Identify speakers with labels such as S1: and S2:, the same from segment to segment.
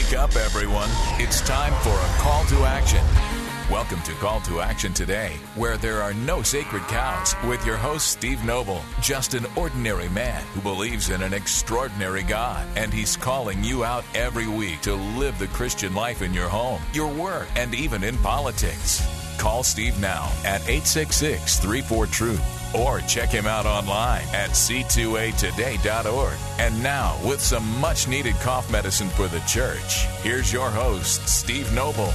S1: Wake up, everyone. It's time for a call to action. Welcome to Call to Action today, where there are no sacred cows, with your host, Steve Noble, just an ordinary man who believes in an extraordinary God, and he's calling you out every week to live the Christian life in your home, your work, and even in politics. Call Steve now at 866-34-TRUTH, or check him out online at c2atoday.org. And now, with some much-needed cough medicine for the church, here's your host, Steve Noble.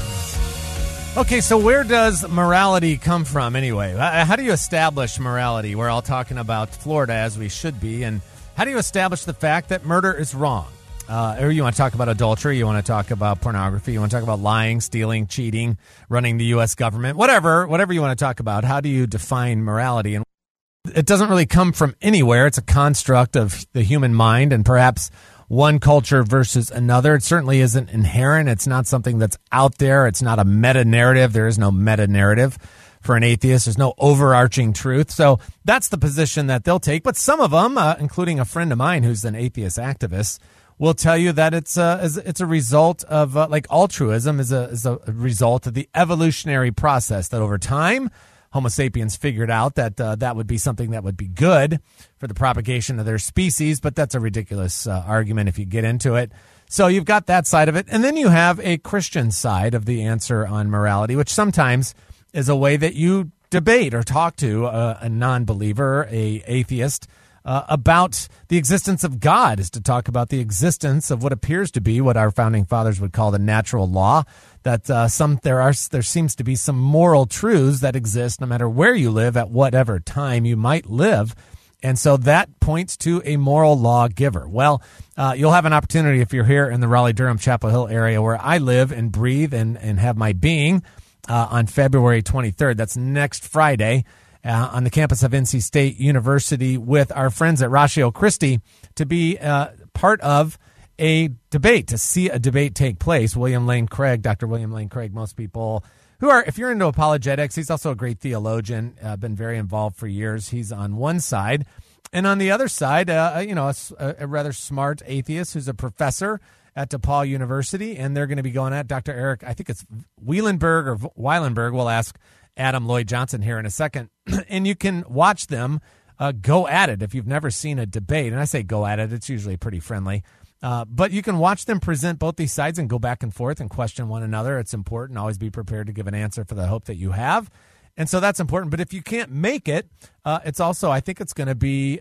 S2: Okay, so where does morality come from anyway? How do you establish morality? We're all talking about Florida, as we should be. And how do you establish the fact that murder is wrong? Or you want to talk about adultery, you want to talk about pornography, you want to talk about lying, stealing, cheating, running the U.S. government, whatever you want to talk about. How do you define morality? And it doesn't really come from anywhere. It's a construct of the human mind, and perhaps one culture versus another. It certainly isn't inherent. It's not something that's out there. It's not a meta-narrative. There is no meta-narrative for an atheist. There's no overarching truth. So that's the position that they'll take. But some of them, including a friend of mine who's an atheist activist, will tell you that it's a result of, like altruism is a result of the evolutionary process, that over time, Homo sapiens figured out that that would be something that would be good for the propagation of their species, but that's a ridiculous argument if you get into it. So you've got that side of it, and then you have a Christian side of the answer on morality, which sometimes is a way that you debate or talk to a non-believer, a atheist, about the existence of God, is to talk about the existence of what appears to be what our founding fathers would call the natural law, that there seems to be some moral truths that exist no matter where you live at whatever time you might live. And so that points to a moral lawgiver. Well, you'll have an opportunity if you're here in the Raleigh-Durham, Chapel Hill area where I live and breathe and have my being on February 23rd. That's next Friday. On the campus of NC State University with our friends at Ratio Christi to be part of a debate, to see a debate take place. Dr. William Lane Craig, most people who are, if you're into apologetics, he's also a great theologian, been very involved for years. He's on one side. And on the other side, a rather smart atheist who's a professor at DePaul University. And they're going to be going at Dr. Eric, I think it's Wielenberg or Weilenberg. We'll ask Adam Lloyd Johnson here in a second. And you can watch them go at it if you've never seen a debate. And I say go at it, it's usually pretty friendly. But you can watch them present both these sides and go back and forth and question one another. It's important. Always be prepared to give an answer for the hope that you have. And so that's important. But if you can't make it, it's also, I think it's going to be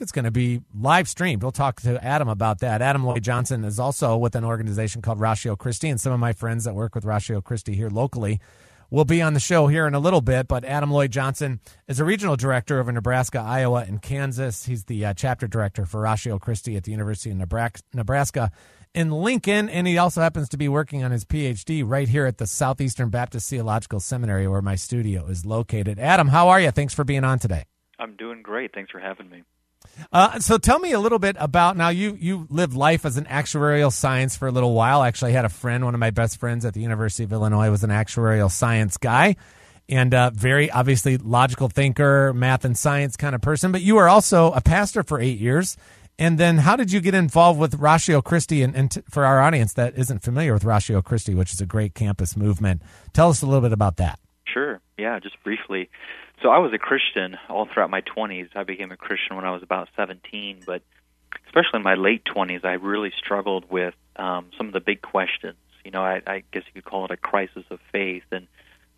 S2: live streamed. We'll talk to Adam about that. Adam Lloyd Johnson is also with an organization called Ratio Christi, and some of my friends that work with Ratio Christi here locally will be on the show here in a little bit. But Adam Lloyd Johnson is a regional director over Nebraska, Iowa, and Kansas. He's the chapter director for Ratio Christi at the University of Nebraska in Lincoln, and he also happens to be working on his PhD right here at the Southeastern Baptist Theological Seminary, where my studio is located. Adam, how are you? Thanks for being on today.
S3: I'm doing great. Thanks for having me.
S2: So tell me a little bit about, now you lived life as an actuarial science for a little while. Actually, I had a friend, one of my best friends at the University of Illinois was an actuarial science guy, and very obviously logical thinker, math and science kind of person. But you were also a pastor for 8 years. And then how did you get involved with Ratio Christi? And for our audience that isn't familiar with Ratio Christi, which is a great campus movement, tell us a little bit about that.
S3: Sure. Yeah, just briefly. So I was a Christian all throughout my 20s. I became a Christian when I was about 17, but especially in my late 20s, I really struggled with some of the big questions. You know, I guess you could call it a crisis of faith, and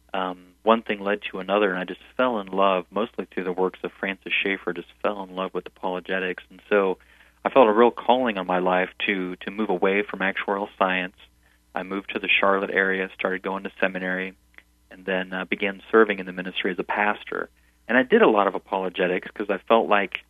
S3: one thing led to another, and I just fell in love, mostly through the works of Francis Schaeffer, just fell in love with apologetics. And so I felt a real calling on my life to move away from actuarial science. I moved to the Charlotte area, started going to seminary, and then began serving in the ministry as a pastor. And I did a lot of apologetics because I felt like,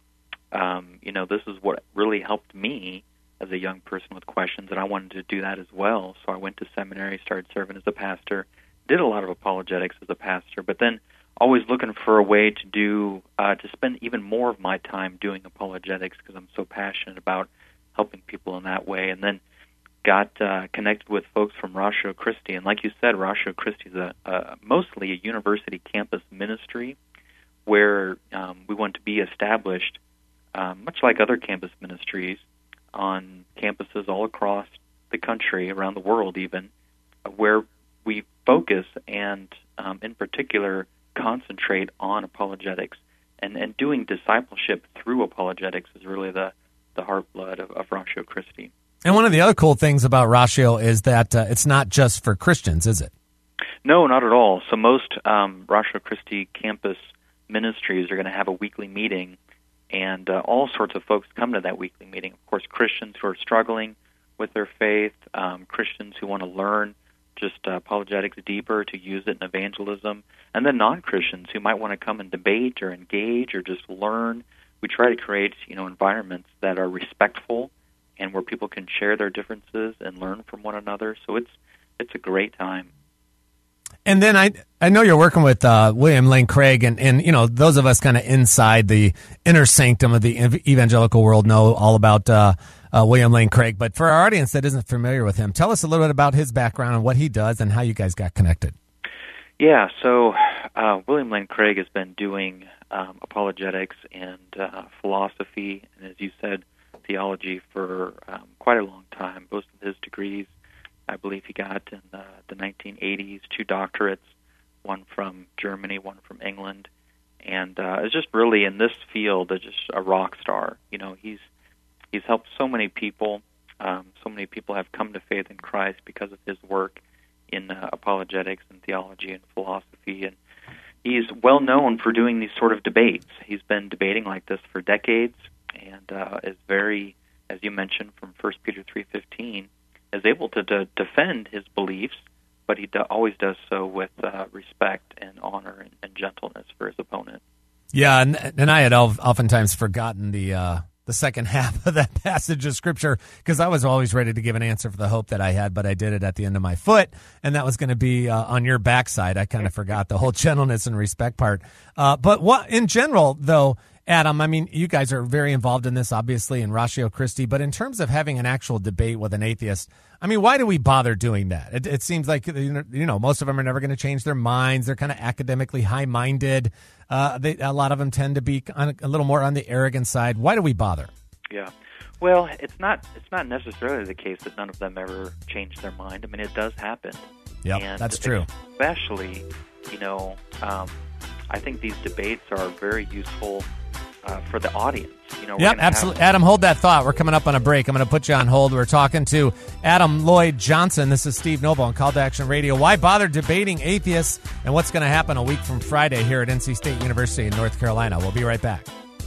S3: this is what really helped me as a young person with questions, and I wanted to do that as well. So I went to seminary, started serving as a pastor, did a lot of apologetics as a pastor, but then always looking for a way to spend even more of my time doing apologetics because I'm so passionate about helping people in that way. And then got connected with folks from Ratio Christi, and like you said, Ratio Christi is mostly a university campus ministry where we want to be established, much like other campus ministries, on campuses all across the country, around the world even, where we focus and, in particular, concentrate on apologetics. And doing discipleship through apologetics is really the heartblood of Ratio Christi.
S2: And one of the other cool things about Ratio is that it's not just for Christians, is it?
S3: No, not at all. So most Ratio Christi campus ministries are going to have a weekly meeting, and all sorts of folks come to that weekly meeting. Of course, Christians who are struggling with their faith, Christians who want to learn just apologetics deeper to use it in evangelism, and then non-Christians who might want to come and debate or engage or just learn. We try to create, environments that are respectful and where people can share their differences and learn from one another. So it's a great time.
S2: And then I know you're working with William Lane Craig, and those of us kind of inside the inner sanctum of the evangelical world know all about William Lane Craig. But for our audience that isn't familiar with him, tell us a little bit about his background and what he does and how you guys got connected.
S3: Yeah, so William Lane Craig has been doing apologetics and philosophy, and as you said, theology for quite a long time. Most of his degrees, I believe he got in the 1980s, 2 doctorates, one from Germany, one from England, and is just really in this field just a rock star. He's helped so many people. So many people have come to faith in Christ because of his work in apologetics and theology and philosophy, and he's well known for doing these sort of debates. He's been debating like this for decades, and is very, as you mentioned, from 1 Peter 3:15, is able to defend his beliefs, but he always does so with respect and honor and gentleness for his opponent.
S2: Yeah, and I had oftentimes forgotten the second half of that passage of Scripture because I was always ready to give an answer for the hope that I had, but I did it at the end of my foot, and that was going to be on your backside. I kind of forgot the whole gentleness and respect part. But what in general, though, Adam, I mean, you guys are very involved in this, obviously, in Ratio Christi, but in terms of having an actual debate with an atheist, I mean, why do we bother doing that? It seems like, most of them are never going to change their minds. They're kind of academically high-minded. A lot of them tend to be a little more on the arrogant side. Why do we bother?
S3: Yeah. Well, it's not necessarily the case that none of them ever change their mind. I mean, it does happen.
S2: Yeah, that's true.
S3: Especially, I think these debates are very useful for the audience.
S2: Yep, absolutely. Adam, hold that thought. We're coming up on a break. I'm going to put you on hold. We're talking to Adam Lloyd Johnson. This is Steve Noble on Call to Action Radio. Why bother debating atheists, and what's going to happen a week from Friday here at NC State University in North Carolina. We'll be right back.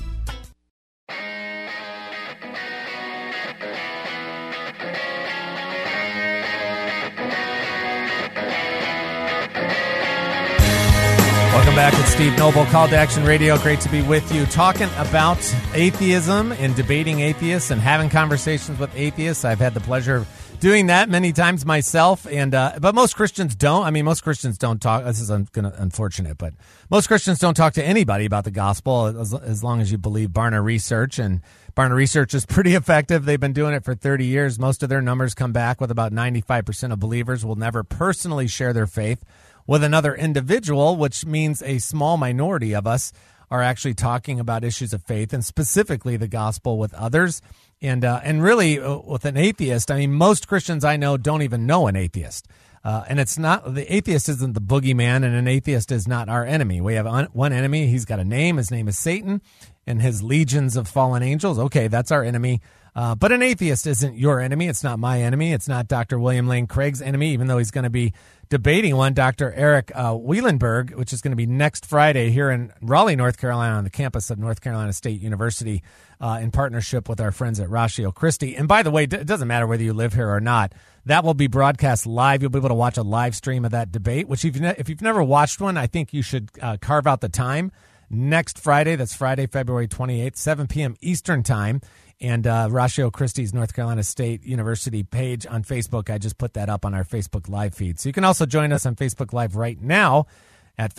S2: Welcome back. It's Steve Noble, Call to Action Radio. Great to be with you, talking about atheism and debating atheists and having conversations with atheists. I've had the pleasure of doing that many times myself, and but most Christians don't. I mean, most Christians don't talk. This is unfortunate, but most Christians don't talk to anybody about the gospel as long as you believe Barna Research, and Barna Research is pretty effective. They've been doing it for 30 years. Most of their numbers come back with about 95% of believers will never personally share their faith with another individual, which means a small minority of us are actually talking about issues of faith and specifically the gospel with others. And really, with an atheist, I mean, most Christians I know don't even know an atheist. And it's not, the atheist isn't the boogeyman, and an atheist is not our enemy. We have one enemy. He's got a name. His name is Satan and his legions of fallen angels. Okay, that's our enemy. But an atheist isn't your enemy. It's not my enemy. It's not Dr. William Lane Craig's enemy, even though he's going to be debating one, Dr. Eric Wielenberg, which is going to be next Friday here in Raleigh, North Carolina, on the campus of North Carolina State University in partnership with our friends at Ratio Christi. And by the way, it doesn't matter whether you live here or not. That will be broadcast live. You'll be able to watch a live stream of that debate, which if you've never watched one, I think you should carve out the time. Next Friday, that's Friday, February 28th, 7 p.m. Eastern Time. And Ratio Christi's North Carolina State University page on Facebook, I just put that up on our Facebook Live feed. So you can also join us on Facebook Live right now at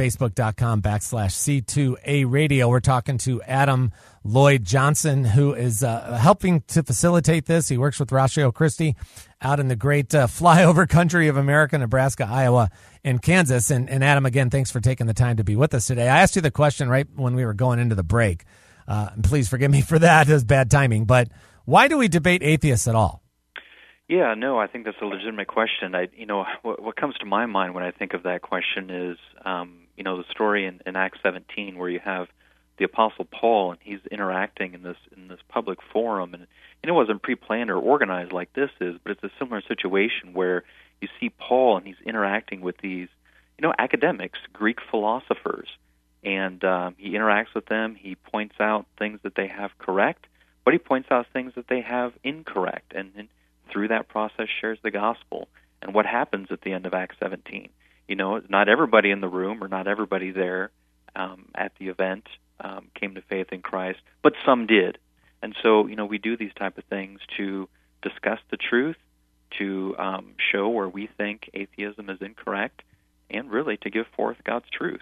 S2: facebook.com/C2A Radio. We're talking to Adam Lloyd Johnson, who is helping to facilitate this. He works with Ratio Christi out in the great flyover country of America, Nebraska, Iowa, and Kansas. And Adam, again, thanks for taking the time to be with us today. I asked you the question right when we were going into the break. And please forgive me for that. It was bad timing. But why do we debate atheists at all?
S3: Yeah, no, I think that's a legitimate question. What comes to my mind when I think of that question is, the story in Acts 17 where you have the Apostle Paul and he's interacting in this public forum, and it wasn't pre-planned or organized like this is, but it's a similar situation where you see Paul and he's interacting with these, academics, Greek philosophers, and he interacts with them. He points out things that they have correct, but he points out things that they have incorrect, and through that process shares the gospel. And what happens at the end of Acts 17? Not everybody in the room or not everybody there at the event came to faith in Christ, but some did. And so, we do these type of things to discuss the truth, to show where we think atheism is incorrect, and really to give forth God's truth.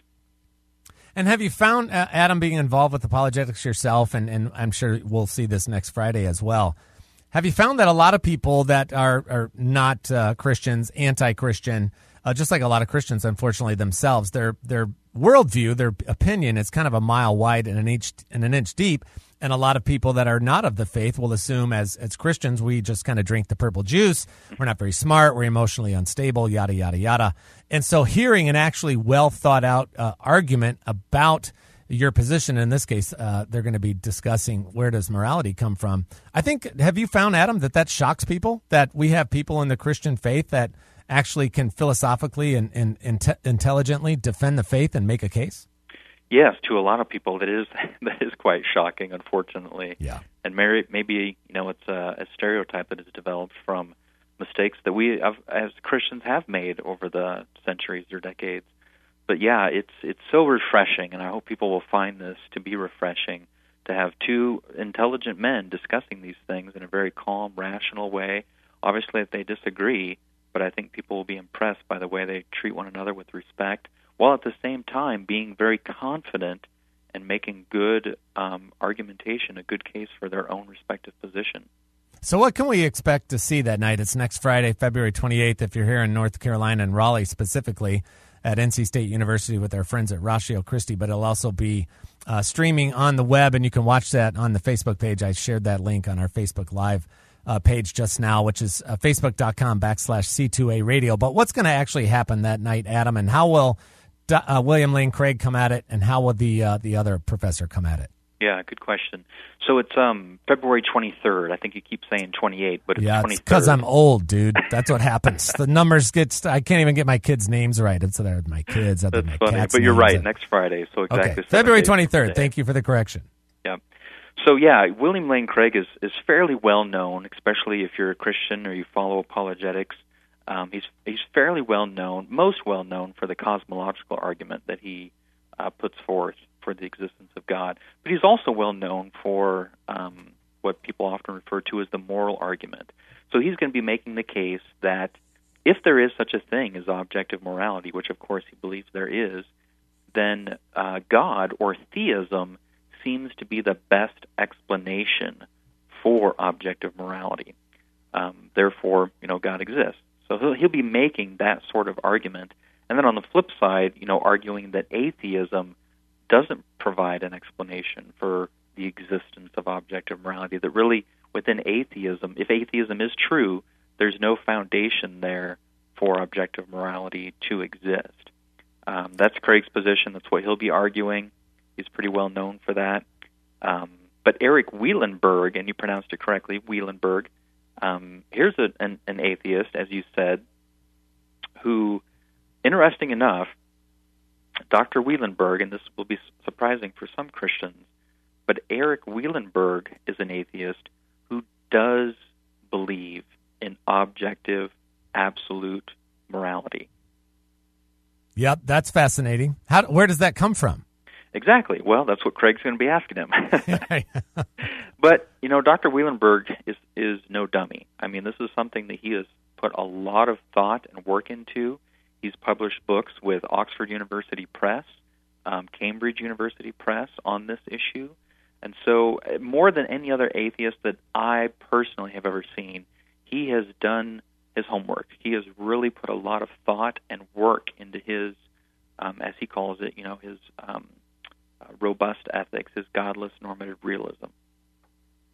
S2: And have you found, Adam, being involved with apologetics yourself, and I'm sure we'll see this next Friday as well, have you found that a lot of people that are not Christians, anti-Christian, just like a lot of Christians, unfortunately, themselves, their worldview, their opinion is kind of a mile wide and an inch deep, and a lot of people that are not of the faith will assume as Christians, we just kind of drink the purple juice, we're not very smart, we're emotionally unstable, yada, yada, yada. And so hearing an actually well-thought-out argument about your position, in this case, they're going to be discussing where does morality come from. I think, have you found, Adam, that shocks people, that we have people in the Christian faith that actually can philosophically and intelligently defend the faith and make a case?
S3: Yes, to a lot of people that is quite shocking, unfortunately.
S2: Yeah.
S3: And maybe it's a stereotype that has developed from mistakes that we as Christians have made over the centuries or decades. But yeah, it's so refreshing, and I hope people will find this to be refreshing, to have two intelligent men discussing these things in a very calm, rational way. Obviously, if they disagree, but I think people will be impressed by the way they treat one another with respect, while at the same time being very confident and making good argumentation, a good case for their own respective position.
S2: So what can we expect to see that night? It's next Friday, February 28th, if you're here in North Carolina and Raleigh specifically, at NC State University with our friends at Ratio Christi, but it'll also be streaming on the web, and you can watch that on the Facebook page. I shared that link on our Facebook Live page just now, which is facebook.com/C2A Radio. But what's going to actually happen that night, Adam, and how will William Lane Craig come at it, and how will the other professor come at it?
S3: Yeah, good question. So it's February 23rd. I think you keep saying 28, but it's 23rd.
S2: Yeah, it's because I'm old, dude. That's what happens. The numbers I can't even get my kids' names right. It's my kids.
S3: That's
S2: my
S3: funny,
S2: cats'
S3: but you're
S2: names.
S3: right, next Friday. So exactly.
S2: Okay. February 23rd. Thank you for the correction.
S3: Yeah. So yeah, William Lane Craig is fairly well known, especially if you're a Christian or you follow apologetics. He's fairly well known, most well known for the cosmological argument that he puts forth for the existence of God. But he's also well known for what people often refer to as the moral argument. So he's going to be making the case that if there is such a thing as objective morality, which of course he believes there is, then God or theism seems to be the best explanation for objective morality. Therefore, God exists. So he'll be making that sort of argument. And then on the flip side, arguing that atheism doesn't provide an explanation for the existence of objective morality, that really within atheism, if atheism is true, there's no foundation there for objective morality to exist. That's Craig's position. That's what he'll be arguing. He's pretty well known for that. But Eric Wielenberg, and you pronounced it correctly, Wielenberg, here's an atheist, as you said, who, interesting enough, Dr. Wielenberg, and this will be surprising for some Christians, but Eric Wielenberg is an atheist who does believe in objective, absolute morality.
S2: Yep, that's fascinating. Where does that come from?
S3: Exactly. Well, that's what Craig's going to be asking him. But, Dr. Wielenberg is no dummy. I mean, this is something that he has put a lot of thought and work into. He's published books with Oxford University Press, Cambridge University Press on this issue. And so more than any other atheist that I personally have ever seen, he has done his homework. He has really put a lot of thought and work into his, as he calls it, his robust ethics, his godless normative realism.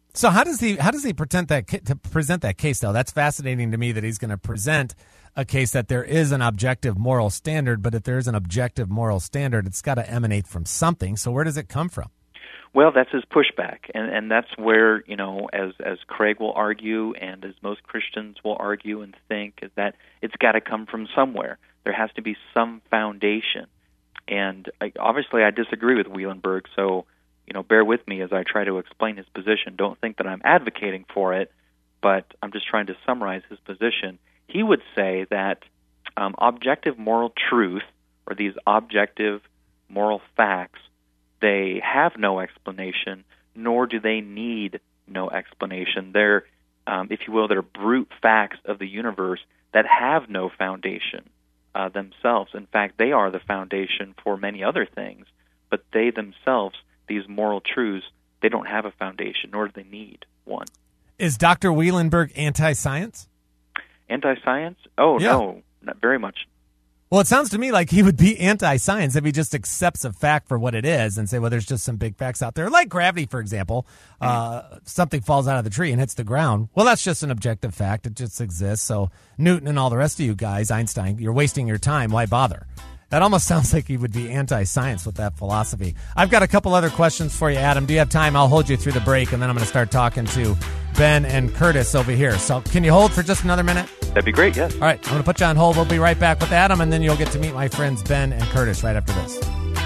S2: So how does he present that case, though? That's fascinating to me that he's going to present a case that there is an objective moral standard, but if there is an objective moral standard, it's got to emanate from something. So where does it come from?
S3: Well, that's his pushback, and that's where, as Craig will argue, and as most Christians will argue and think, is that it's got to come from somewhere. There has to be some foundation. And obviously I disagree with Wielenberg, so bear with me as I try to explain his position. Don't think that I'm advocating for it, but I'm just trying to summarize his position. He would say that objective moral truth, or these objective moral facts, they have no explanation, nor do they need no explanation. They're, if you will, they're brute facts of the universe that have no foundation themselves. In fact, they are the foundation for many other things, but they themselves, these moral truths, they don't have a foundation, nor do they need one.
S2: Is Dr. Wielenberg anti-science?
S3: Anti-science? Oh, yeah. No, not very much.
S2: Well, it sounds to me like he would be anti-science if he just accepts a fact for what it is and say, well, there's just some big facts out there, like gravity, for example. Something falls out of the tree and hits the ground. Well, that's just an objective fact. It just exists. So Newton and all the rest of you guys, Einstein, you're wasting your time. Why bother? That almost sounds like he would be anti-science with that philosophy. I've got a couple other questions for you, Adam. Do you have time? I'll hold you through the break, and then I'm going to start talking to Ben and Curtis over here. So can you hold for just another minute?
S3: That'd be great, yes.
S2: All right, I'm going to put you on hold. We'll be right back with Adam, and then you'll get to meet my friends Ben and Curtis right after this.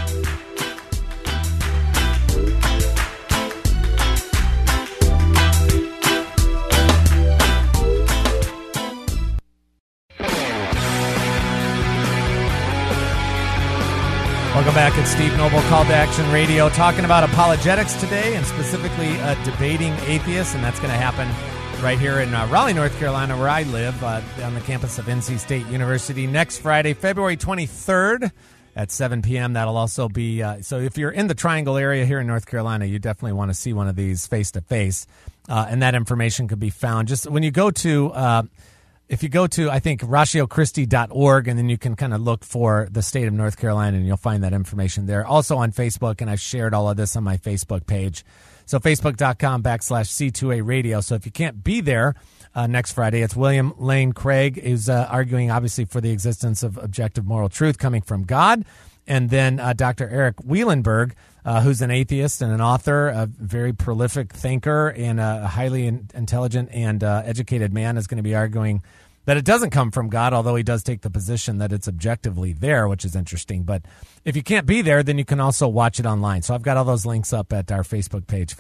S2: Welcome back. It's Steve Noble, Call to Action Radio, talking about apologetics today, and specifically debating atheists, and that's going to happen right here in Raleigh, North Carolina, where I live, on the campus of NC State University, next Friday, February 23rd at 7 p.m. That'll also be, so if you're in the Triangle area here in North Carolina, you definitely want to see one of these face-to-face, and that information could be found. Just when you go to... if you go to, I think, ratiochristi.org, and then you can kind of look for the state of North Carolina, and you'll find that information there. Also on Facebook, and I've shared all of this on my Facebook page. So facebook.com/C2A Radio. So if you can't be there next Friday, it's William Lane Craig is arguing, obviously, for the existence of objective moral truth coming from God. And then Dr. Eric Wielenberg, who's an atheist and an author, a very prolific thinker, and a highly intelligent and educated man, is going to be arguing that it doesn't come from God, although he does take the position that it's objectively there, which is interesting. But if you can't be there, then you can also watch it online. So I've got all those links up at our Facebook page,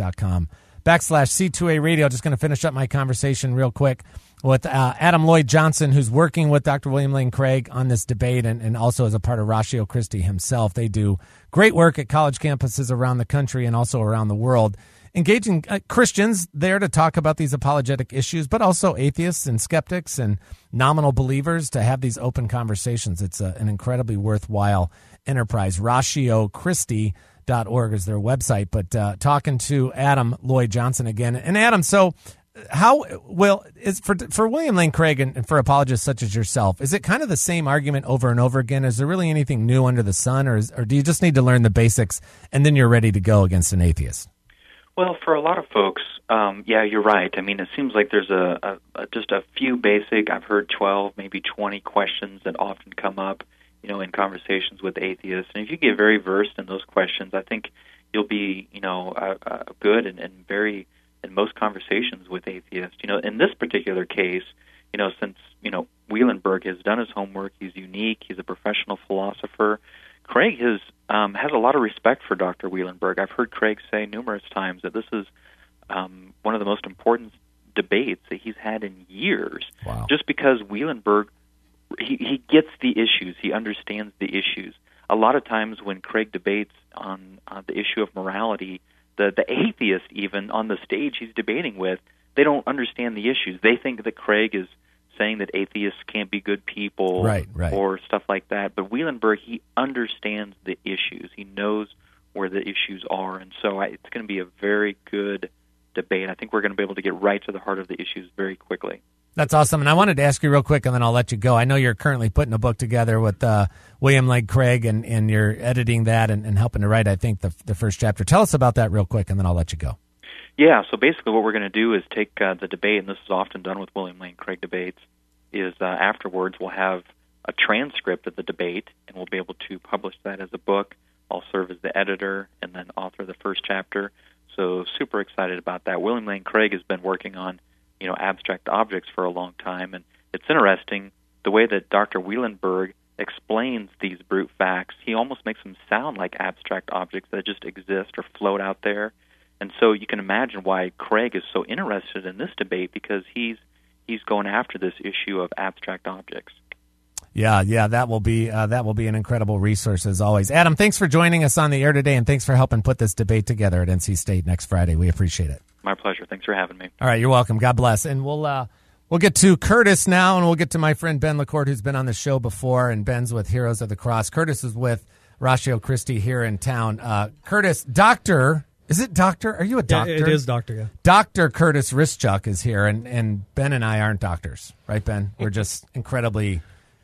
S2: facebook.com/C2A Radio. Just going to finish up my conversation real quick with Adam Lloyd Johnson, who's working with Dr. William Lane Craig on this debate, and also as a part of Ratio Christi himself. They do great work at college campuses around the country and also around the world, engaging Christians there to talk about these apologetic issues, but also atheists and skeptics and nominal believers to have these open conversations. It's an incredibly worthwhile enterprise. RatioChristi.org is their website. But talking to Adam Lloyd Johnson again. And Adam, so how well is for William Lane Craig and for apologists such as yourself, is it kind of the same argument over and over again? Is there really anything new under the sun, or do you just need to learn the basics and then you're ready to go against an atheist?
S3: Well, for a lot of folks, yeah, you're right. I mean, it seems like there's just a few basic, I've heard 12, maybe 20 questions that often come up, in conversations with atheists. And if you get very versed in those questions, I think you'll be, good and very, in most conversations with atheists. In this particular case, since, Wielenberg has done his homework, he's unique, he's a professional philosopher, Craig has a lot of respect for Dr. Wielenberg. I've heard Craig say numerous times that this is one of the most important debates that he's had in years.
S2: Wow. Just
S3: because Wielenberg, he gets the issues, he understands the issues. A lot of times when Craig debates on the issue of morality, the atheist even on the stage he's debating with, they don't understand the issues. They think that Craig is saying that atheists can't be good people,
S2: right.
S3: or stuff like that. But Wielenberg, he understands the issues. He knows where the issues are. And so it's going to be a very good debate. I think we're going to be able to get right to the heart of the issues very quickly.
S2: That's awesome. And I wanted to ask you real quick, and then I'll let you go. I know you're currently putting a book together with William Lane Craig, and you're editing that and helping to write, I think, the first chapter. Tell us about that real quick, and then I'll let you go.
S3: Yeah, so basically what we're going to do is take the debate, and this is often done with William Lane Craig debates, is afterwards we'll have a transcript of the debate, and we'll be able to publish that as a book. I'll serve as the editor and then author the first chapter. So super excited about that. William Lane Craig has been working on, abstract objects for a long time, and it's interesting the way that Dr. Wielenberg explains these brute facts. He almost makes them sound like abstract objects that just exist or float out there. And so you can imagine why Craig is so interested in this debate, because he's going after this issue of abstract objects.
S2: Yeah, that will be an incredible resource as always. Adam, thanks for joining us on the air today, and thanks for helping put this debate together at NC State next Friday. We appreciate it.
S3: My pleasure. Thanks for having me.
S2: All right, you're welcome. God bless. And we'll get to Curtis now, and we'll get to my friend Ben LaCourte, who's been on the show before, and Ben's with Heroes of the Cross. Curtis is with Ratio Christi here in town. Curtis, doctor. Is it doctor? Are you a doctor?
S4: Yeah, it is doctor, yeah.
S2: Dr. Curtis Rischuk is here, and Ben and I aren't doctors, right, Ben? We're just incredibly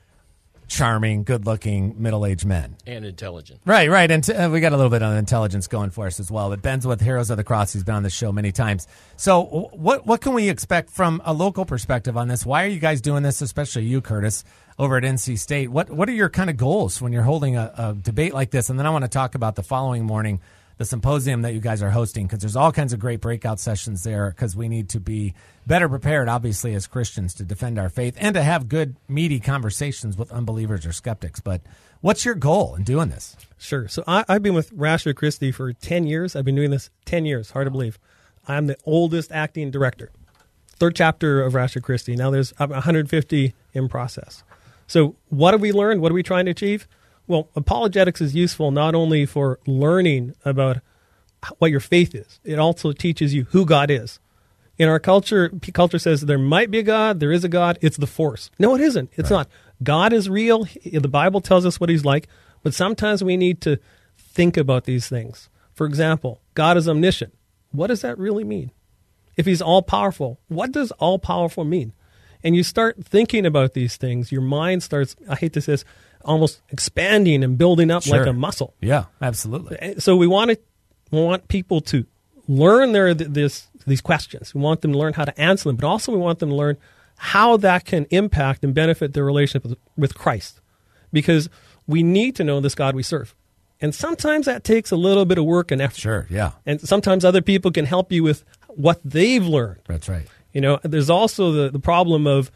S2: charming, good-looking, middle-aged men.
S5: And intelligent.
S2: Right. And we got a little bit of intelligence going for us as well. But Ben's with Heroes of the Cross. He's been on the show many times. So what can we expect from a local perspective on this? Why are you guys doing this, especially you, Curtis, over at NC State? What are your kind of goals when you're holding a debate like this? And then I want to talk about the following morning, the symposium that you guys are hosting, because there's all kinds of great breakout sessions there, because we need to be better prepared, obviously, as Christians to defend our faith and to have good, meaty conversations with unbelievers or skeptics. But what's your goal in doing this?
S4: Sure. So I've been with Ratio Christi for 10 years. I've been doing this 10 years, hard to believe. I'm the oldest acting director. Third chapter of Ratio Christi. Now there's 150 in process. So what have we learned? What are we trying to achieve? Well, apologetics is useful not only for learning about what your faith is, it also teaches you who God is. In our culture says there might be a God, there is a God, it's the force. No, it isn't. It's not. God is real. The Bible tells us what he's like, but sometimes we need to think about these things. For example, God is omniscient. What does that really mean? If he's all-powerful, what does all-powerful mean? And you start thinking about these things, your mind starts, I hate to say this, almost expanding and building up like a muscle.
S2: Yeah, absolutely.
S4: So we want people to learn these questions. We want them to learn how to answer them, but also we want them to learn how that can impact and benefit their relationship with Christ. Because we need to know this God we serve. And sometimes that takes a little bit of work and effort.
S2: Sure, yeah.
S4: And sometimes other people can help you with what they've learned.
S2: That's right.
S4: There's also the problem of,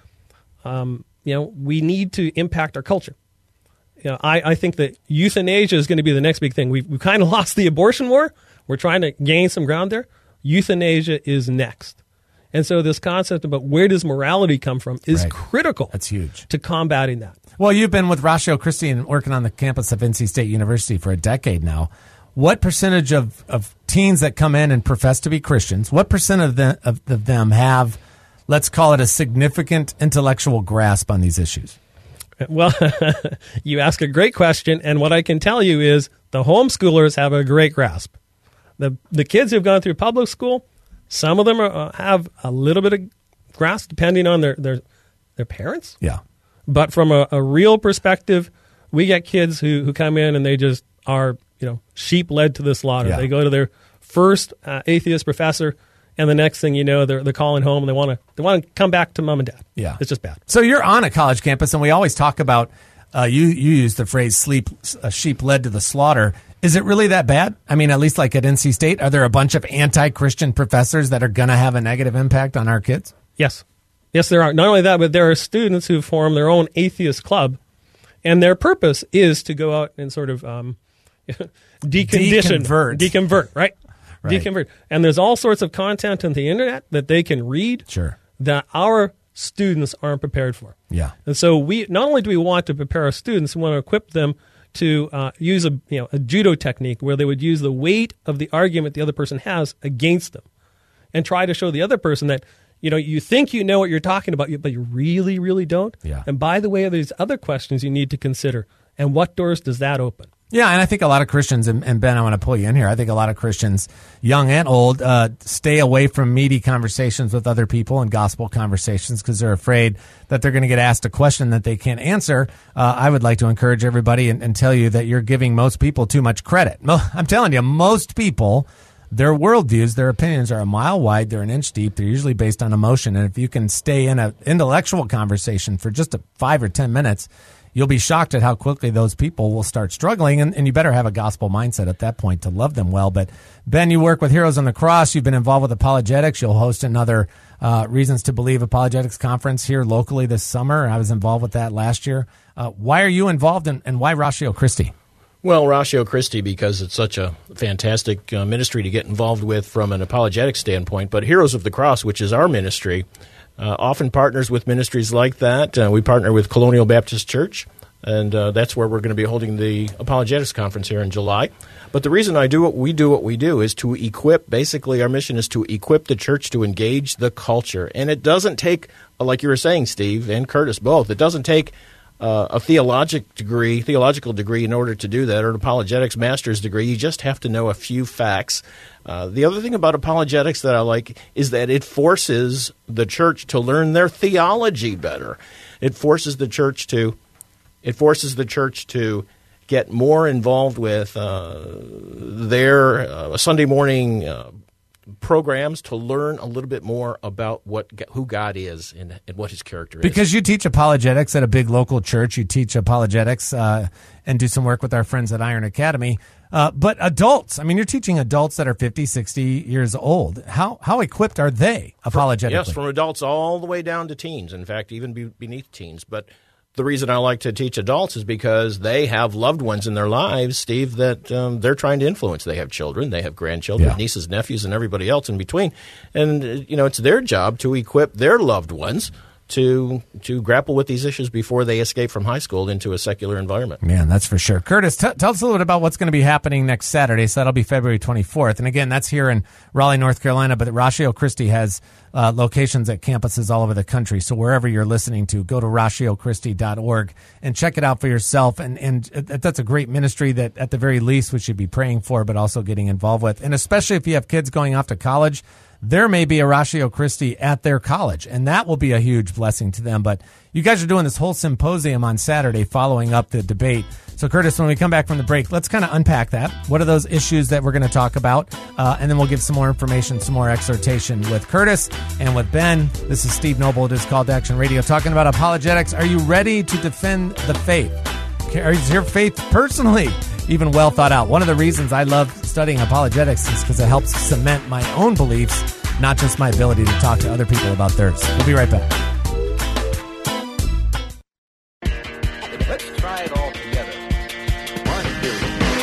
S4: we need to impact our culture. I think that euthanasia is going to be the next big thing. We've kind of lost the abortion war. We're trying to gain some ground there. Euthanasia is next. And so this concept about where does morality come from is critical.
S2: That's huge.
S4: To combating that.
S2: Well, you've been with Ratio Christi and working on the campus of NC State University for a decade now. What percentage of teens that come in and profess to be Christians, what percent of them have, let's call it, a significant intellectual grasp on these issues?
S4: Well, you ask a great question, and what I can tell you is the homeschoolers have a great grasp. The kids who've gone through public school, some of them have a little bit of grasp depending on their parents.
S2: Yeah.
S4: But from a real perspective, we get kids who come in and they just are, sheep led to the slaughter. Yeah. They go to their first atheist professor, and the next thing you know, they're calling home and they want to come back to mom and dad.
S2: Yeah,
S4: it's just bad.
S2: So you're on a college campus, and we always talk about you use the phrase "sheep led to the slaughter." Is it really that bad? I mean, at least like at NC State, are there a bunch of anti-Christian professors that are going to have a negative impact on our kids?
S4: Yes, there are. Not only that, but there are students who form their own atheist club, and their purpose is to go out and sort of deconvert, right? Deconvert. And there's all sorts of content on the internet that they can read that our students aren't prepared for.
S2: Yeah.
S4: And so we not only do we want to prepare our students, we want to equip them to use a judo technique where they would use the weight of the argument the other person has against them and try to show the other person that, you think you know what you're talking about, but you really, really don't.
S2: Yeah.
S4: And by the way, there's other questions you need to consider. And what doors does that open?
S2: Yeah, and I think a lot of Christians, and Ben, I want to pull you in here, I think a lot of Christians, young and old, stay away from meaty conversations with other people and gospel conversations because they're afraid that they're going to get asked a question that they can't answer. I would like to encourage everybody and tell you that you're giving most people too much credit. I'm telling you, most people their worldviews, their opinions are a mile wide, they're an inch deep, they're usually based on emotion. And if you can stay in an intellectual conversation for just 5 or 10 minutes, you'll be shocked at how quickly those people will start struggling. And you better have a gospel mindset at that point to love them well. But Ben, you work with Heroes on the Cross. You've been involved with apologetics. You'll host another Reasons to Believe apologetics conference here locally this summer. I was involved with that last year. Why are you involved, and why Ratio Christi?
S5: Well, Ratio Christi, because it's such a fantastic ministry to get involved with from an apologetic standpoint. But Heroes of the Cross, which is our ministry, often partners with ministries like that. We partner with Colonial Baptist Church, and that's where we're going to be holding the apologetics conference here in July. But the reason we do is to equip, basically our mission is to equip the church to engage the culture. And it doesn't take, like you were saying, Steve and Curtis both, it doesn't take a theological degree in order to do that, or an apologetics master's degree. You just have to know a few facts. The other thing about apologetics that I like is that it forces the church to learn their theology better. It forces the church to get more involved with their Sunday morning programs to learn a little bit more about who God is and what His character is.
S2: Because you teach apologetics at a big local church, you teach apologetics and do some work with our friends at Iron Academy. But adults, I mean, you're teaching adults that are 50, 60 years old. How equipped are they apologetically?
S5: Yes, from adults all the way down to teens. In fact, even beneath teens. But the reason I like to teach adults is because they have loved ones in their lives, Steve, that they're trying to influence. They have children, they have grandchildren, nieces, nephews, and everybody else in between. And, it's their job to equip their loved ones to grapple with these issues before they escape from high school into a secular environment.
S2: Man, that's for sure. Curtis, tell us a little bit about what's going to be happening next Saturday. So that'll be February 24th. And again, that's here in Raleigh, North Carolina, but Ratio Christi has locations at campuses all over the country. So wherever you're listening to, go to ratiochristi.org and check it out for yourself. And that's a great ministry that at the very least we should be praying for, but also getting involved with. And especially if you have kids going off to college, there may be a Ratio Christi at their college, and that will be a huge blessing to them. But you guys are doing this whole symposium on Saturday following up the debate. So, Curtis, when we come back from the break, let's kind of unpack that. What are those issues that we're going to talk about? And then we'll give some more information, some more exhortation with Curtis and with Ben. This is Steve Noble. It is Call to Action Radio talking about apologetics. Are you ready to defend the faith? Is your faith personally even well thought out? One of the reasons I love studying apologetics is because it helps cement my own beliefs, not just my ability to talk to other people about theirs. We'll be right back.
S6: Let's try it all together. 1, 2,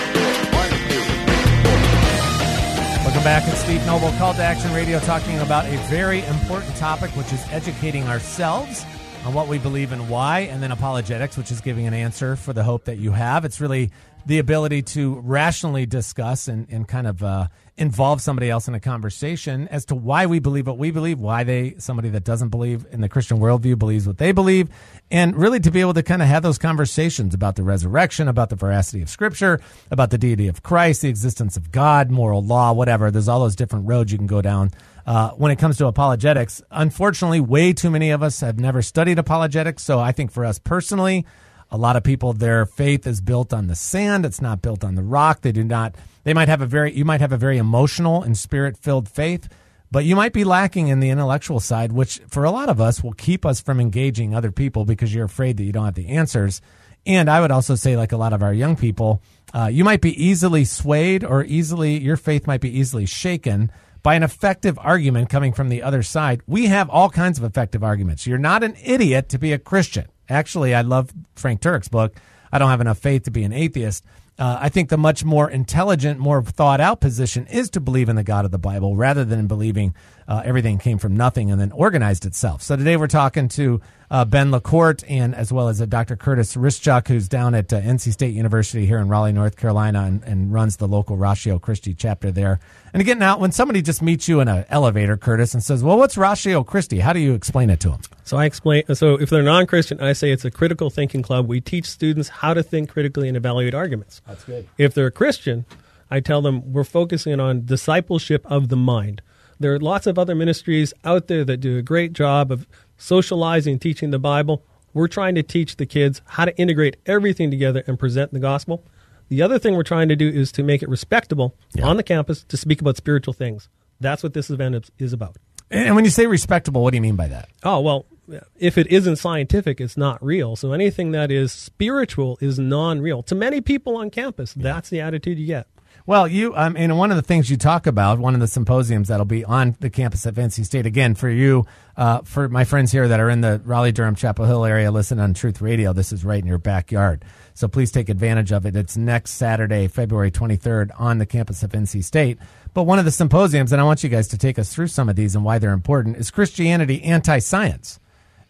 S6: 1, 2.
S2: Welcome back. It's Steve Noble, Call to Action Radio, talking about a very important topic, which is educating ourselves on what we believe and why, and then apologetics, which is giving an answer for the hope that you have. It's really the ability to rationally discuss and kind of involve somebody else in a conversation as to why we believe what we believe, why somebody that doesn't believe in the Christian worldview believes what they believe, and really to be able to kind of have those conversations about the resurrection, about the veracity of Scripture, about the deity of Christ, the existence of God, moral law, whatever. There's all those different roads you can go down. When it comes to apologetics, unfortunately, way too many of us have never studied apologetics. So I think for us personally, a lot of people, their faith is built on the sand. It's not built on the rock. You might have a very emotional and spirit-filled faith, but you might be lacking in the intellectual side, which for a lot of us will keep us from engaging other people because you're afraid that you don't have the answers. And I would also say, like a lot of our young people, you might be easily swayed or your faith might be easily shaken by an effective argument coming from the other side. We have all kinds of effective arguments. You're not an idiot to be a Christian. Actually, I love Frank Turek's book, I Don't Have Enough Faith to Be an Atheist. I think the much more intelligent, more thought-out position is to believe in the God of the Bible rather than believing everything came from nothing and then organized itself. So today we're talking to Ben LaCourte and as well as Dr. Curtis Rischuk, who's down at NC State University here in Raleigh, North Carolina, and runs the local Ratio Christi chapter there. And again, now, when somebody just meets you in an elevator, Curtis, and says, well, what's Ratio Christi? How do you explain it to them?
S4: So if they're non-Christian, I say it's a critical thinking club. We teach students how to think critically and evaluate arguments.
S2: That's good.
S4: If they're a Christian, I tell them we're focusing on discipleship of the mind. There are lots of other ministries out there that do a great job of socializing, teaching the Bible. We're trying to teach the kids how to integrate everything together and present the gospel. The other thing we're trying to do is to make it respectable on the campus to speak about spiritual things. That's what this event is about.
S2: And when you say respectable, what do you mean by that?
S4: Oh, well, if it isn't scientific, it's not real. So anything that is spiritual is non-real. To many people on campus, that's the attitude you get.
S2: Well, and one of the things you talk about, one of the symposiums that'll be on the campus at NC State, again, for you, for my friends here that are in the Raleigh-Durham, Chapel Hill area, listen on Truth Radio, this is right in your backyard. So please take advantage of it. It's next Saturday, February 23rd, on the campus of NC State. But one of the symposiums, and I want you guys to take us through some of these and why they're important, is Christianity Anti-Science.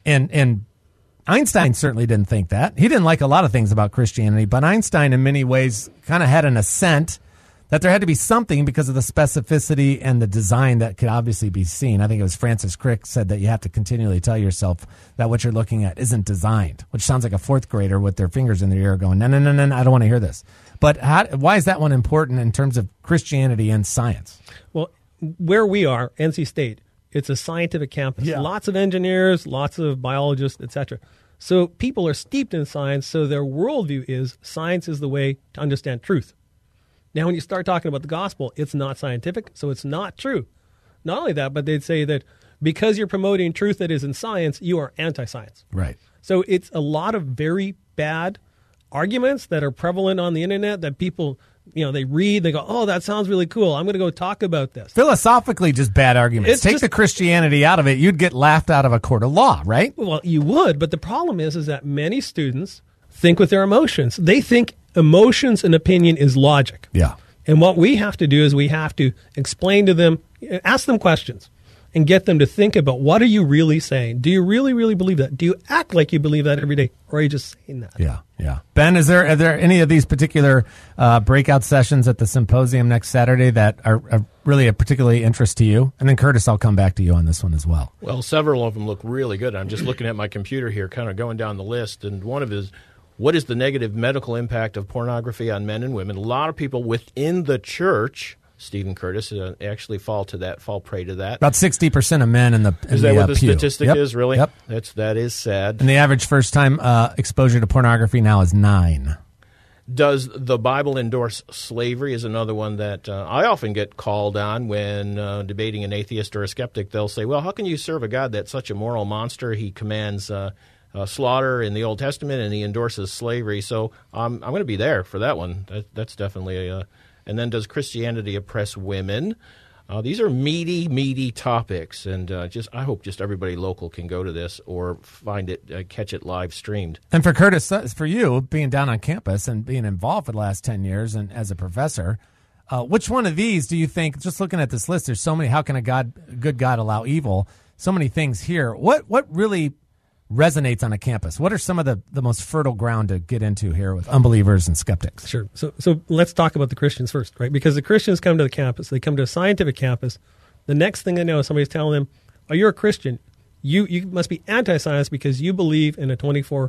S2: And Einstein certainly didn't think that. He didn't like a lot of things about Christianity, but Einstein in many ways kind of had an assent that there had to be something because of the specificity and the design that could obviously be seen. I think it was Francis Crick said that you have to continually tell yourself that what you're looking at isn't designed, which sounds like a fourth grader with their fingers in their ear going, no, I don't want to hear this. But why is that one important in terms of Christianity and science?
S4: Well, where we are, NC State, it's a scientific campus.
S2: Yeah.
S4: Lots of engineers, lots of biologists, etc. So people are steeped in science, so their worldview is science is the way to understand truth. Now, when you start talking about the gospel, it's not scientific, so it's not true. Not only that, but they'd say that because you're promoting truth that is in science, you are anti-science.
S2: Right.
S4: So it's a lot of very bad arguments that are prevalent on the internet that people, they read, they go, oh, that sounds really cool. I'm going to go talk about this.
S2: Philosophically, just bad arguments. Take the Christianity out of it, you'd get laughed out of a court of law, right?
S4: Well, you would, but the problem is that many students think with their emotions. They think emotions and opinion is logic.
S2: Yeah.
S4: And what we have to do is we have to explain to them, ask them questions, and get them to think about what are you really saying? Do you really, really believe that? Do you act like you believe that every day? Or are you just saying that?
S2: Yeah, yeah. Ben, are there any of these particular breakout sessions at the symposium next Saturday that are really of particularly interest to you? And then, Curtis, I'll come back to you on this one as well.
S5: Well, several of them look really good. I'm just looking at my computer here, kind of going down the list, and one of is, what is the negative medical impact of pornography on men and women? A lot of people within the church, Stephen Curtis, actually fall prey to that.
S2: About 60% of men in the
S5: Is that what the
S2: pew.
S5: statistic is, really?
S2: Yep.
S5: That is sad.
S2: And the average first-time exposure to pornography now is 9.
S5: Does the Bible endorse slavery is another one that I often get called on when debating an atheist or a skeptic. They'll say, well, how can you serve a God that's such a moral monster? He commands slaughter in the Old Testament, and he endorses slavery. So I'm going to be there for that one. That's definitely a... And then, does Christianity oppress women? These are meaty topics, and I hope just everybody local can go to this or find it, catch it live streamed.
S2: And for Curtis, for you, being down on campus and being involved for the last 10 years and as a professor, which one of these do you think, just looking at this list, there's so many, how can a good God allow evil? So many things here. What really resonates on a campus? What are some of the most fertile ground to get into here with unbelievers and skeptics?
S4: Sure. So let's talk about the Christians first, right? Because the Christians come to the campus. They come to a scientific campus. The next thing they know is somebody's telling them, oh, you're a Christian. You must be anti-science because you believe in a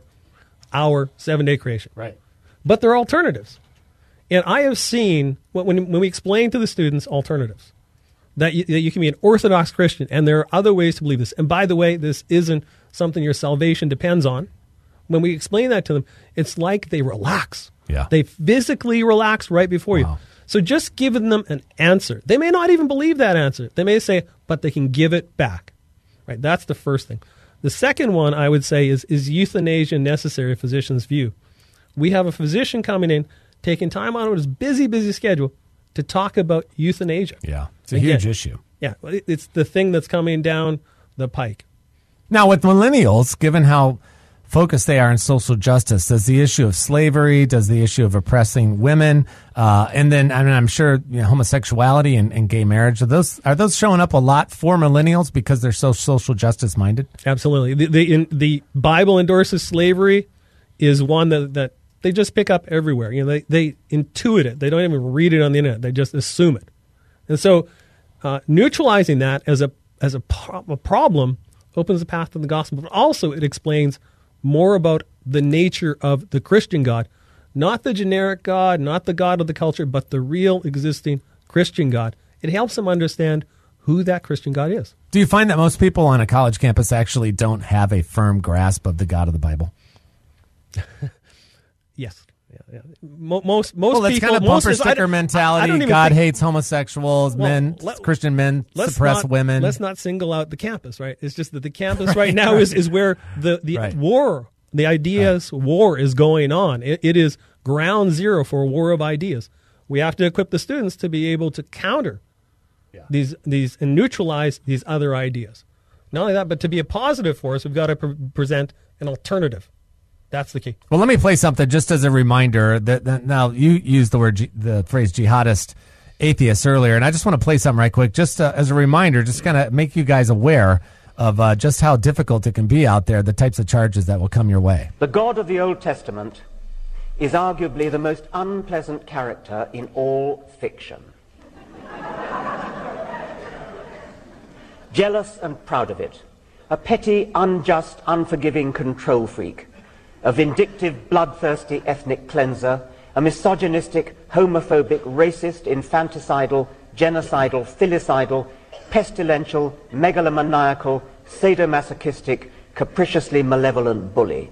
S4: 24-hour, 7-day creation.
S2: Right.
S4: But there are alternatives. And I have seen, when we explain to the students alternatives, that you can be an Orthodox Christian, and there are other ways to believe this. And by the way, this isn't something your salvation depends on. When we explain that to them, it's like they relax.
S2: Yeah.
S4: They physically relax right before you. So just giving them an answer. They may not even believe that answer. They may say, but they can give it back. Right? That's the first thing. The second one I would say is euthanasia necessary, a physician's view? We have a physician coming in, taking time out of his busy schedule to talk about euthanasia.
S2: Yeah. It's a huge issue.
S4: Yeah. It's the thing that's coming down the pike.
S2: Now, with millennials, given how focused they are on social justice, does the issue of slavery, does the issue of oppressing women, and then I'm sure homosexuality and gay marriage, are those showing up a lot for millennials because they're so social justice minded?
S4: Absolutely. The Bible endorses slavery is one that they just pick up everywhere. They intuit it. They don't even read it on the internet. They just assume it. And so neutralizing that as a problem opens the path to the gospel, but also it explains more about the nature of the Christian God, not the generic God, not the God of the culture, but the real existing Christian God. It helps them understand who that Christian God is.
S2: Do you find that most people on a college campus actually don't have a firm grasp of the God of the Bible?
S4: Yes. Most
S2: Well, that's
S4: people,
S2: kind of bumper sticker mentality.
S4: I don't even
S2: God
S4: think-
S2: hates homosexuals. Christian men suppress women.
S4: Let's not single out the campus, right? It's just that the campus right now is where the
S2: Right.
S4: war, the ideas war is going on. It is ground zero for a war of ideas. We have to equip the students to be able to counter these and neutralize these other ideas. Not only that, but to be a positive force, we've got to present an alternative. That's the key.
S2: Well, let me play something just as a reminder. That now you used the phrase jihadist atheists earlier, and I just want to play something right quick, just as a reminder, just kind of make you guys aware of just how difficult it can be out there, the types of charges that will come your way.
S7: The God of the Old Testament is arguably the most unpleasant character in all fiction. Jealous and proud of it, a petty, unjust, unforgiving control freak, a vindictive, bloodthirsty ethnic cleanser, a misogynistic, homophobic, racist, infanticidal, genocidal, filicidal, pestilential, megalomaniacal, sadomasochistic, capriciously malevolent bully.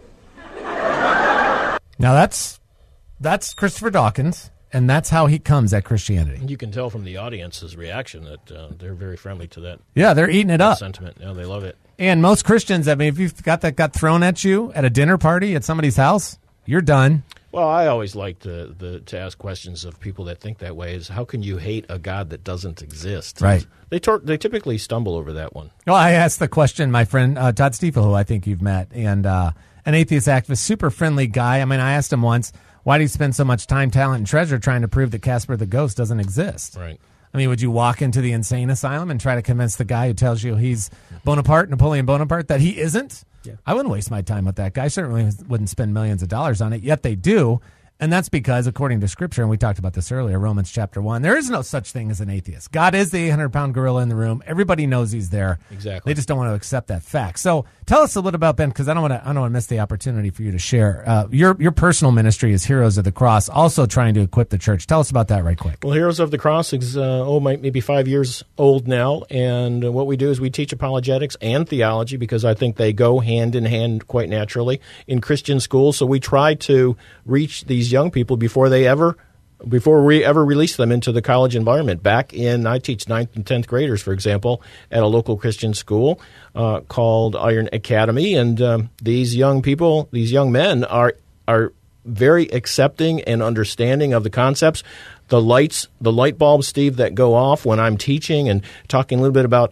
S2: Now that's Christopher Dawkins, and that's how he comes at Christianity.
S5: You can tell from the audience's reaction that they're very friendly to that.
S2: Yeah, they're eating it up.
S5: Sentiment. Yeah, they love it.
S2: And most Christians, I mean, if you've got that got thrown at you at a dinner party at somebody's house, you're done.
S5: Well, I always like to ask questions of people that think that way. Is how can you hate a God that doesn't exist?
S2: Right.
S5: They typically stumble over that one.
S2: Well, I asked the question, my friend Todd Stiefel, who I think you've met, and an atheist activist, super friendly guy. I mean, I asked him once, why do you spend so much time, talent, and treasure trying to prove that Casper the Ghost doesn't exist?
S5: Right.
S2: I mean, would you walk into the insane asylum and try to convince the guy who tells you he's Bonaparte, Napoleon Bonaparte, that he isn't?
S4: Yeah. I
S2: I wouldn't waste my time with that guy. I certainly wouldn't spend millions of dollars on it, yet they do. And that's because, according to Scripture, and we talked about this earlier, Romans chapter 1, there is no such thing as an atheist. God is the 800-pound gorilla in the room. Everybody knows he's there.
S5: Exactly.
S2: They just don't want to accept that fact. So tell us a little about, Ben, because I don't want to miss the opportunity for you to share. Your personal ministry is Heroes of the Cross, also trying to equip the church. Tell us about that right quick.
S5: Well, Heroes of the Cross is maybe 5 years old now, and what we do is we teach apologetics and theology because I think they go hand in hand quite naturally in Christian schools. So we try to reach these young people before we ever release them into the college environment. I teach 9th and 10th graders, for example, at a local Christian school called Iron Academy, and these young people, these young men are very accepting and understanding of the concepts. The light bulbs, Steve, that go off when I'm teaching and talking a little bit about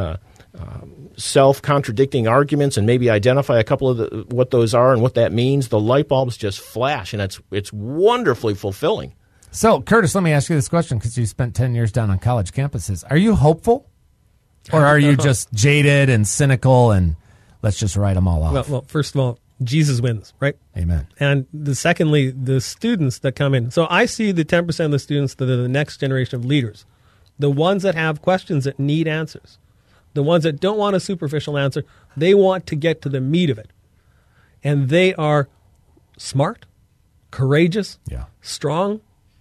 S5: self-contradicting arguments and maybe identify a couple of what those are and what that means, the light bulbs just flash, and it's wonderfully fulfilling.
S2: So, Curtis, let me ask you this question because you spent 10 years down on college campuses. Are you hopeful, or are you just jaded and cynical and let's just write them all off?
S4: Well, first of all, Jesus wins, right?
S2: Amen.
S4: And secondly, the students that come in. So I see the 10% of the students that are the next generation of leaders, the ones that have questions that need answers. The ones that don't want a superficial answer, they want to get to the meat of it. And they are smart, courageous, strong.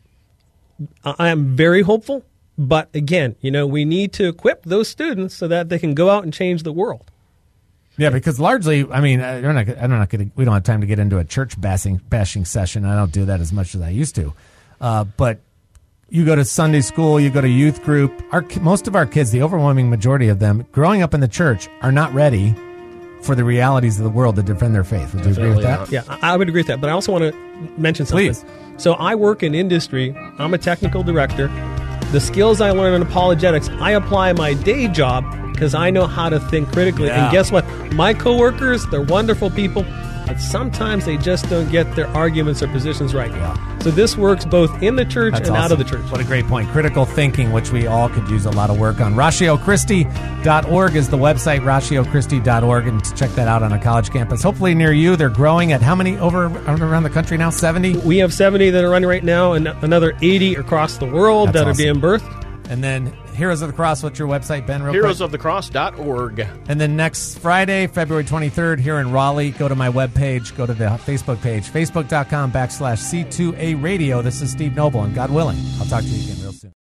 S4: I am very hopeful. But again, we need to equip those students so that they can go out and change the world.
S2: Yeah, because largely, I mean, we don't have time to get into a church bashing session. I don't do that as much as I used to. But you go to Sunday school, you go to youth group. Most of our kids, the overwhelming majority of them, growing up in the church, are not ready for the realities of the world to defend their faith. Would you agree with that?
S4: Yeah, I would agree with that. But I also want to mention something.
S2: Please.
S4: So I work in industry. I'm a technical director. The skills I learn in apologetics, I apply in my day job because I know how to think critically.
S2: Yeah.
S4: And guess what? My coworkers, they're wonderful people, but sometimes they just don't get their arguments or positions right.
S2: Yeah.
S4: So this works both in the church
S2: That's
S4: and
S2: awesome.
S4: out of the church.
S2: What a great point. Critical thinking, which we all could use a lot of work on. RatioChristi.org is the website, RatioChristi.org, and to check that out on a college campus. Hopefully near you. They're growing at how many around the country now? 70?
S4: We have 70 that are running right now and another 80 across the world
S2: That's
S4: that
S2: awesome.
S4: are being birthed.
S2: And then Heroes of the Cross, what's your website, Ben, real quick?
S5: Heroesofthecross.org.
S2: And then next Friday, February 23rd, here in Raleigh, go to my webpage, go to the Facebook page, facebook.com/C2A Radio. This is Steve Noble, and God willing, I'll talk to you again real soon.